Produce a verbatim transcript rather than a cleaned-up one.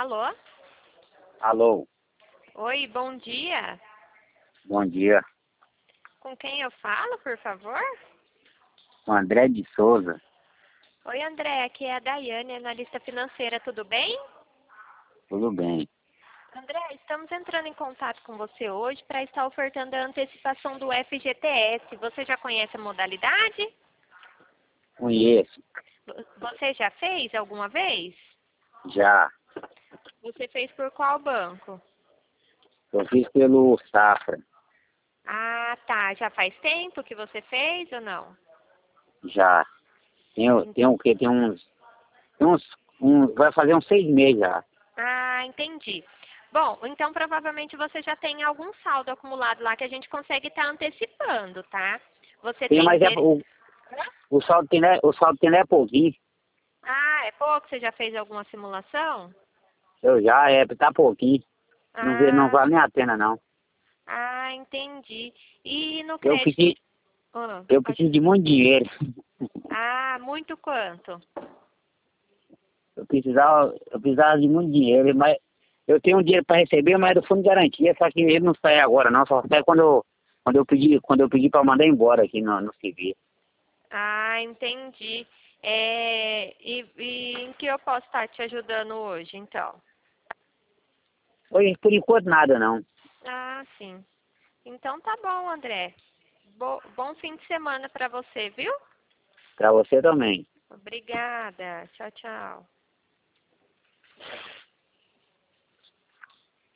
Alô? Alô, Oi, bom dia. bom dia. Com quem eu falo, por favor? O André de Souza. Oi, André, aqui é a Daiane, analista financeira, tudo bem? Tudo bem. André, estamos entrando em contato com você hoje para estar ofertando a antecipação do F G T S. Você já conhece a modalidade? Conheço. V- Você já fez alguma vez? Já. Você fez por qual banco? Eu fiz pelo Safra. Ah, tá. Já faz tempo que você fez ou não? Já. Tem, tem o quê? Tem uns, tem uns, uns. Vai fazer uns seis meses já. Ah, entendi. Bom, então provavelmente você já tem algum saldo acumulado lá que a gente consegue estar antecipando, tá? Você Tem, tem mas é, endereço. o, o saldo tem, né? O saldo tem é pouquinho. Ah, é pouco? Você já fez alguma simulação? Eu já, é, tá pouquinho. Não, vê, não Ah, vale nem a pena, não. ah, entendi. E no Eu crédito? preciso, Ah, eu pode- preciso de muito dinheiro. ah, muito quanto? Eu precisava, eu precisava de muito dinheiro, mas eu tenho um dinheiro para receber, mas é do fundo de garantia, só que ele não sai agora não, só sai quando eu, quando eu pedi, quando eu pedi para mandar embora aqui no, no serviço. Ah, entendi. É, e, e em que eu posso estar te ajudando hoje, então? Hoje, por enquanto, nada não. Ah, sim. Então tá bom, André. Bo- bom fim de semana para você, viu? Para você também. Obrigada. Tchau, tchau.